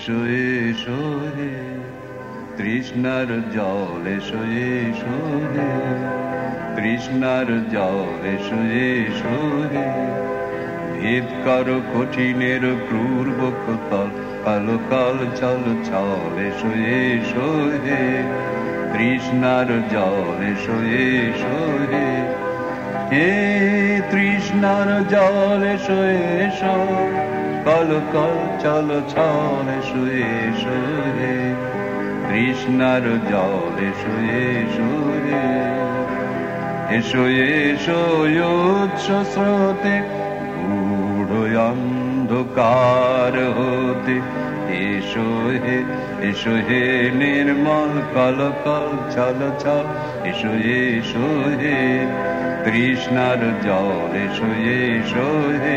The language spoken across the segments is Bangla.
এসো এসো হে তৃষ্ণার জল, এসো এসো হে তৃষ্ণার জল, এসো এসো হে ভেদ করো কঠিনের ক্রূর বক্ষতল, কালো কাল চল চল, এসো এসো হে তৃষ্ণার জল, এসো এসো হে হে তৃষ্ণার জল, এসো এসো কালো কাল চল চল, এসো এসো হে তৃষ্ণার জল, এসো এসো হে এসো এসো উৎস স্রোতে গূঢ় অন্ধকার হতে, এসো হে নির্মল কাল কাল চল চল, এসো এসো হে তৃষ্ণার জল, এসো এসো হে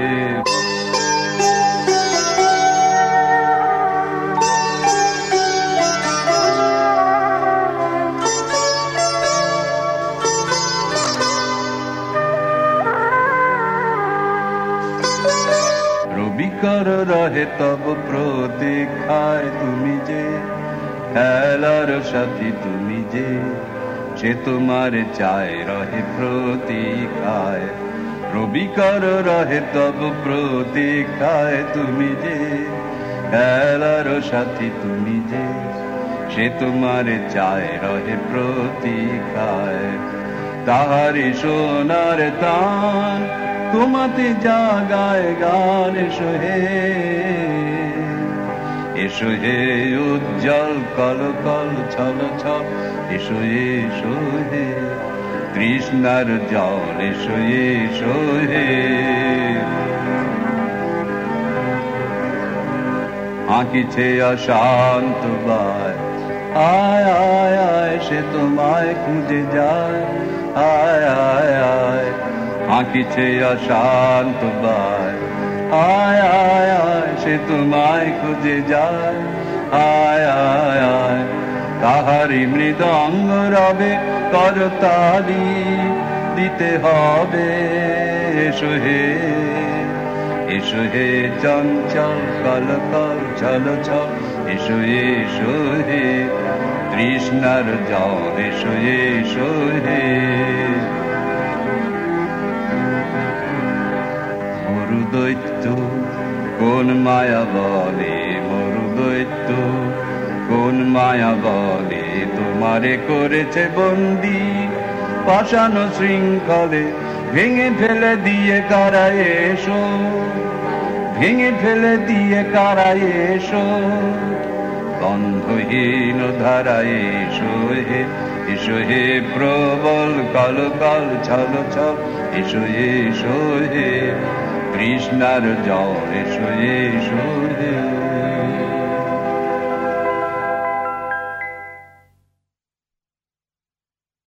বিকর রহে তব প্রতীক্ষায়, তুমি যে খেলার সাথী, তুমি যে সে তোমার চায় রহে প্রতীক্ষায়, রবিকর রহে তব প্রতীক্ষায়, তুমি যে খেলার সাথী, তুমি যে সে তোমার চায় রহে প্রতীক্ষায়, তাহারি সোনার তান তোমাতে জাগায় গান, এসো হে উজ্জ্বল কল কল ছল ছল, এসো এসো হে তৃষ্ণার জল, এসো এসো হে আঁকিছে অশান্ত বায়, আয় আয় আয় সে তোমায় খুঁজে যায়, আয় আয় আয় আঁকিছে অশান্ত বায়, আয় আয় আয় সে তোমায় খুঁজে যায়, আয় আয় আয় তাহারি মৃদঙ্গ রবে করতালি দিতে হবে, এসো হে চঞ্চল কল কল চল চল, এসো এসো হে তৃষ্ণার জল, এসো এসো হে মরুদৈত্য কোন মায়া বলে, মরুদৈত্য কোন মায়া বলে তোমারে করেছে বন্দি, পাষাণ শৃঙ্খলে ভেঙে ফেলে দিয়ে কারায় এসো, ভেঙে ফেলে দিয়ে কারায় এসো, গন্ধহীন ধারায় এসো হে প্রবল কাল কাল ছল ছল, এসো এসো হে তৃষ্ণার জল, এসো এসো হে